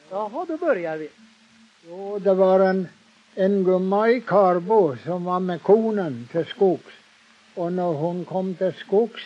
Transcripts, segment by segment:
Jaha, då börjar vi. Jo, det var en gumma i Karbo som var med konen till skogs. Och när hon kom till skogs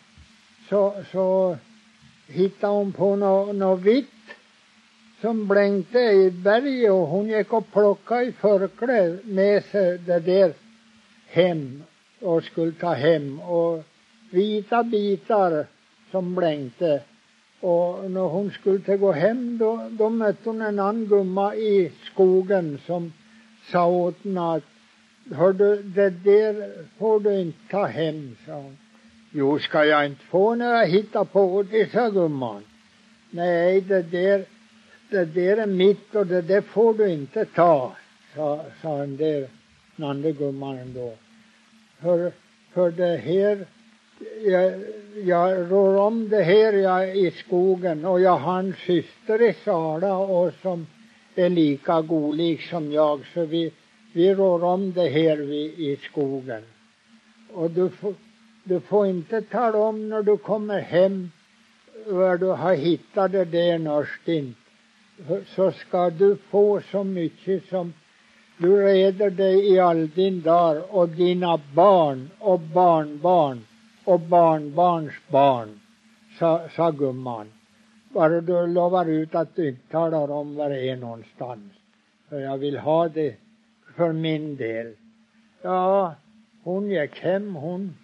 så hittade hon på något vitt som blänkte i berg, och hon gick och plockade i förkläde med sig det där hem och skulle ta hem, och vita bitar som blänkte. Och när hon skulle gå hem då mötte hon en annan gumma i skogen som sa åt henne att hördu, det där får du inte ta hem, sa hon. Jo, ska jag inte få när jag hittar på det, sa gumman. Nej, det där är mitt och det där får du inte ta, sa den där andra gumman då. För det här, jag rår om det här i skogen, och jag har en syster i Sala och som är lika golig som jag, så vi rår om det här i skogen. Och du får inte tala om när du kommer hem var du har hittat det där någonstans, så ska du få så mycket som du reder dig i all din dag, och dina barn och barnbarn och barnbarns barn, sa gumman. Bara du lovar ut att du inte talar om var det är någonstans, för jag vill ha det för min del. Ja, hon gick hem hon,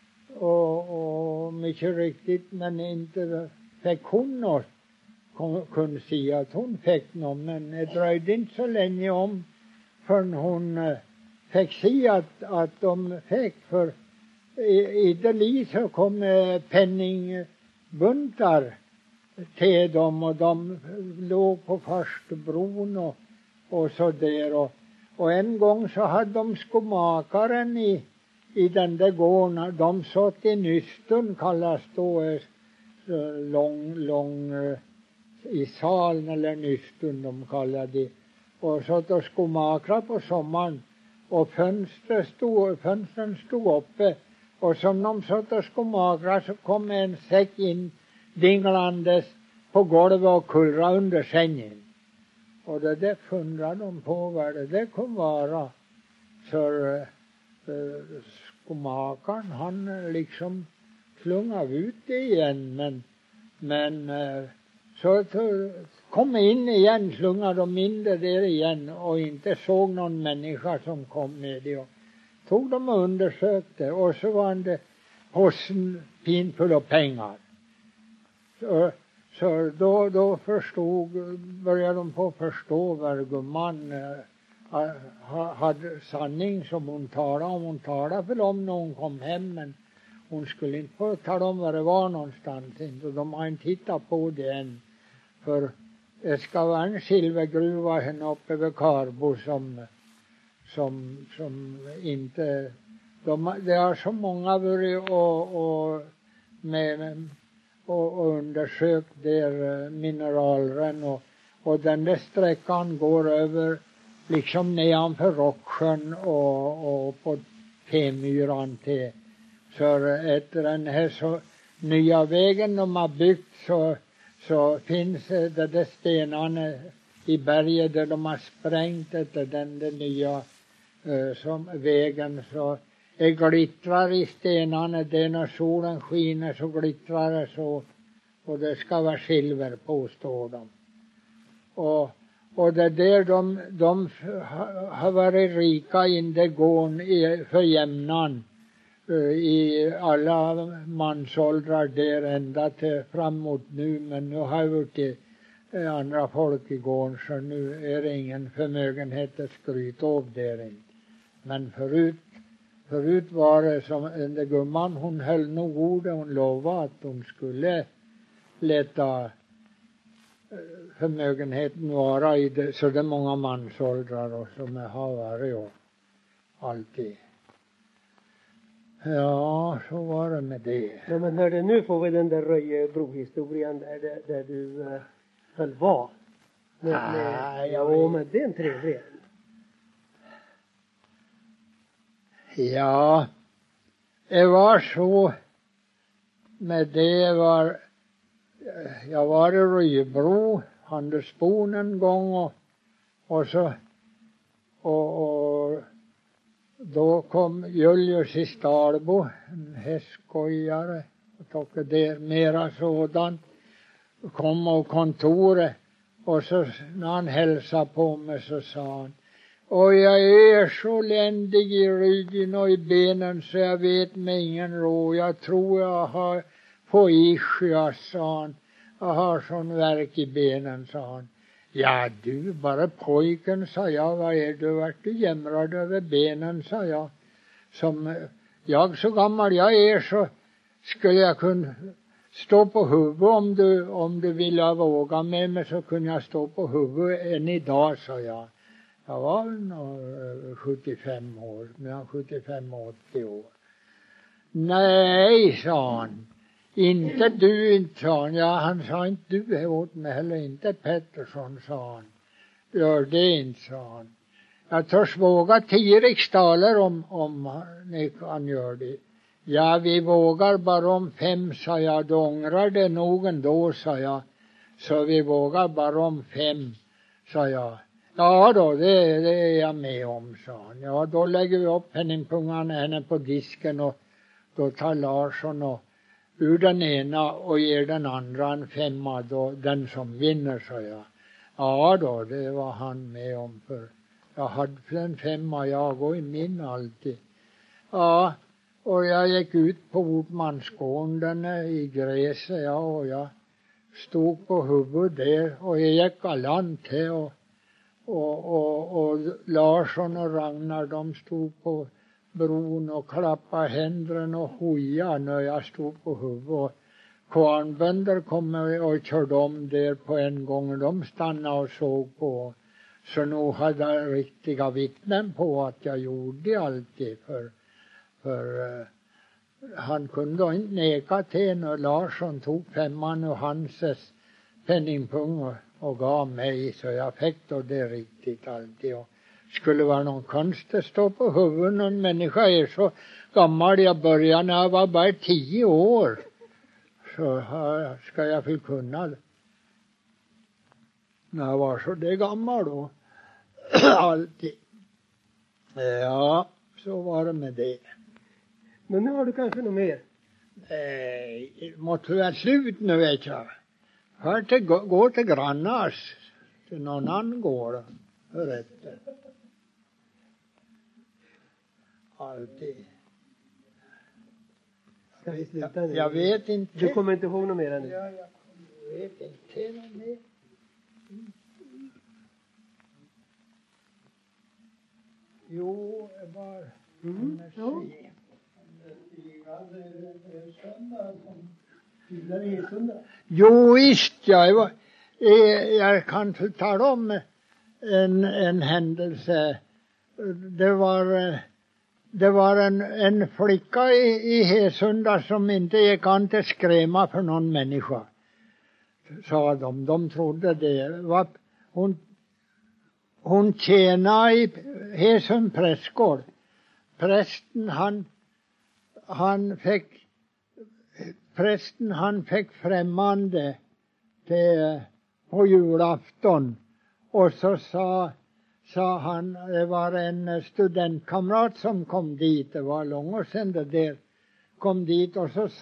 och mycket riktigt, men inte fick hon något, kunde säga att hon fick något, men det dröjde inte så länge om förrän hon fick se att de fick, för i det liv så kom penningbuntar till dem, och de låg på farstubron och så där, och en gång så hade de skomakaren i den där gården, de satt i nystun, kallas då lång i salen eller nystun de kallade det, och satt och skomakade på sommaren, och fönstren stod uppe, och som de satt och skomakade så kom en säck in dinglandes på golvet och kullra under sängen, och det där fundrade de på vad det där kunde vara. Så skomakaren han liksom slungade ut det igen, men så kom in igen, slungade de in det där igen, och inte såg någon människa som kom med det, och tog dem och undersökte, och så var det hossen pinfull av pengar. Så då började de på förstå vad gumman hade sanning som hon talade om. Hon talade väl om när hon kom hem, men hon skulle inte få tala om var det var någonstans. Och de har inte hittat på det än. För det ska vara en silvergruva här uppe vid Karbo som inte... Det har så många varit och undersökt där mineralren, och den där sträckan går över liksom nedanför Rocksjön och på Femyran till. Så efter den här så nya vägen de har byggt så finns det där stenarna i berget där de har sprängt efter den där nya som vägen, så det glittrar i stenarna, det när solen skiner så glittrar det så, och det ska vara silver på, står de. Och det där de har varit rika in det gån för jämnan i alla mansåldrar där ända till framåt nu, men nu har det varit andra folk i gården, så nu är det ingen förmögenhet att skryta av där inte. Men förut var det som den där gumman, hon höll nog ordet, hon lovade att hon skulle leta förmögenheten vara i det, så det är många mansåldrar och som har varit och alltid. Ja, så var det med det. Ja, men hörde, nu får vi den där Röjebro-historien där du höll var. Men det är en trevlig. Ja, det var så med det jag var i Röjebro handelsbon en gång och så och då kom Julius i Stalbo, en hästskojare, och det mera sådan, kom av kontoret, och så när han hälsade på mig så sa han: och jag är så ländig i ryggen och i benen så jag vet mig ingen ro. Jag tror jag har på ischias, sa han. Jag har sån värk i benen, sa han. Ja du, bara pojken, sa jag. Vad är du? Vart du jämrad över benen, sa jag. Som jag så gammal jag är så skulle jag kunna stå på huvudet om du ville våga med mig, så kunde jag stå på huvudet än idag, sa jag. Jag var nog 75 år, men 75-80 år. Nej, sa han. Inte du, inte, sa han. Ja, han sa inte du är åt mig heller, inte Pettersson, sa han. Gör det inte, sa han. Jag törs våga 10 riksdaler om ni kan göra det. Ja, vi vågar bara om 5, sa jag. Då ångrar det nog ändå, sa jag. Så vi vågar bara om 5, sa jag. Ja då, det är jag med om, sa han. Ja, då lägger vi upp penningpungarna henne på disken, och då tar Larsson och ur den ena och ger den andra en 5, då den som vinner, sa jag. Ja då, det var han med om, för jag hade en 5 jag och i min alltid. Ja, och jag gick ut på Ortmansgården i gräset, ja, och jag stod på huvudet där, och jag gick galant här, och Larsson och Ragnar, de stod på bron och klappade händerna och hojade när jag stod på huvudet. Och kvarnbönder kom och körde om där på en gång. De stannade och såg på. Så nog hade jag riktiga vittnen på att jag gjorde alltid. För han kunde inte neka till när Larsson tog 5 ur Hanses penningpung och gav mig, så jag fick då det riktigt alltid. Och skulle vara någon konst att stå på huvudet. Någon människa är så gammal. Jag började när jag var bara 10 år. Så ska jag väl kunna det. När jag var så det gammal då. Alltid. Ja, så var det med det. Men nu har du kanske något mer? Måste vara slut nu, vet jag. Hör till, gå till grannars. Till någon annan gård. Förrätter. Alltid. Ska vi sluta nu? Jag vet inte. Du kommer inte ihåg något mer än det? Ja, jag vet inte något mer. Jo, det var... Ja. Jo, visst, jag kan tala om en händelse. Det var en flicka i Hesunda som inte gick an till skräma för någon människa, sa de. De trodde det. Hon tjänade i Hesund prästgård. Prästen han fick främmande på julafton, och så sa han, det var en studentkamrat som kom dit, det var långt år sedan det där, kom dit, och så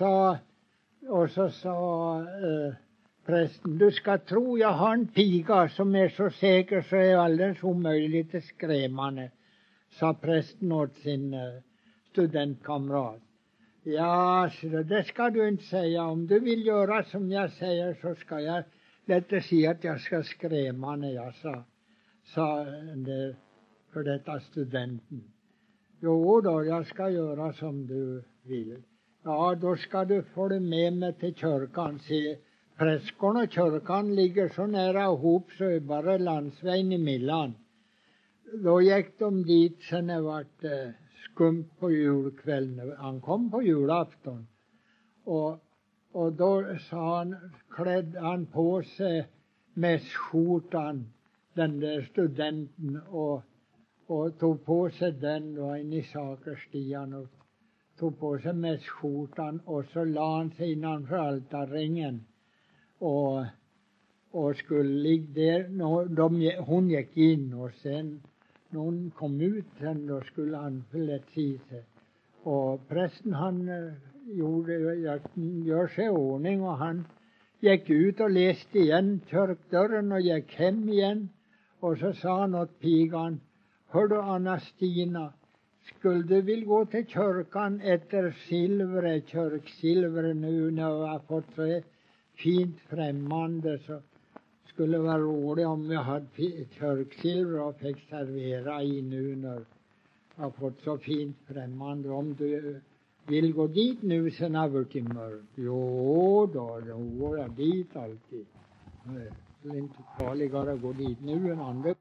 sa prästen, du ska tro jag har en piga som är så säker så är det alldeles omöjligt att skrämma henne, sa prästen åt sin studentkamrat. Ja, så det ska du inte säga. Om du vill göra som jag säger så ska jag lätt säga att jag ska skrämma när jag sa det för detta studenten. Jo då, jag ska göra som du vill. Ja, då ska du följa med mig till kyrkan. Se, prästgården och kyrkan ligger så nära ihop så är bara landsvägen emellan. Då gick de dit sen det vart skumt på julkvällen. Han kom på julafton. Och då klädde han på sig mässskjortan, den där studenten, och tog på sig den då in i sakerstian och tog på sig mässskjortan, och så la han sig innanför altarringen och skulle ligga där. Hon gick in och sen när hon kom ut sen då skulle han förlätta sig. Och prästen han gör sig i ordning och han gick ut och läste igen kyrkdörren och gick hem igen. Och så sa han åt pigan: hör du Anna-Stina, skulle du vilja gå till kyrkan efter kyrksilver nu när vi har fått så fint främmande, så skulle det vara roligt om vi hade kyrksilver och fick servera i nu när vi har fått så fint främmande. Om du vill gå dit nu sen har det blivit mörkt. Jo då går jag dit alltid. Det är inte farligare att gå dit nu än andra.